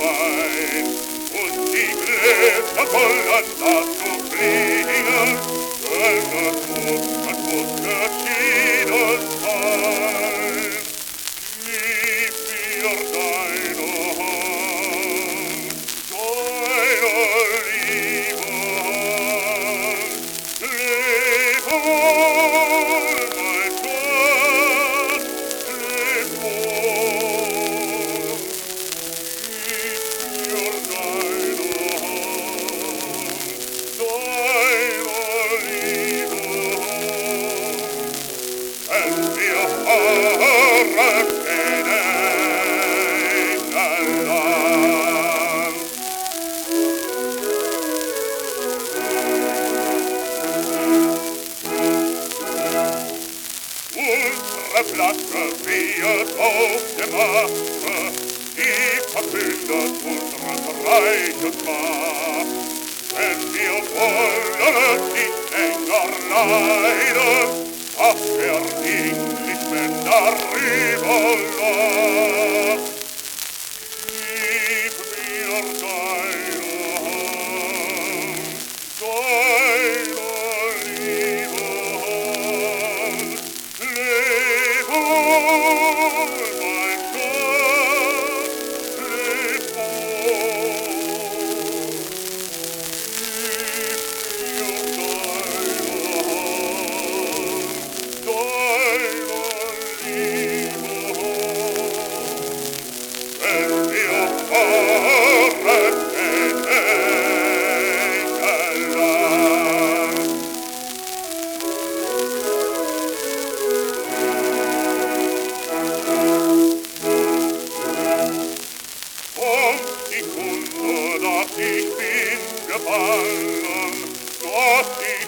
Stein und die Gläser wollen dazu klingen, denn es muss geschieden sein. Gib mir deine Hand, deine liebe Hand, leb wohl, mein Gott, leb wohl. Gib mir deine Hand, deine liebe Hand, wenn wir fahren in ein Land. Unsere Flagge weht auf dem Maste, die verkündet unseres Reiches Macht. Denn wir wollen es nicht länger leiden, dass der Englishman darüber lacht. Gib mir deine Hand, deine liebe Hand, leb wohl, mein Gott, leb wohl. Gib mir deine Hand, deine liebe Hand, wenn wir fahren in England. Kommt die Kunde, dass ich bin gefallen, dass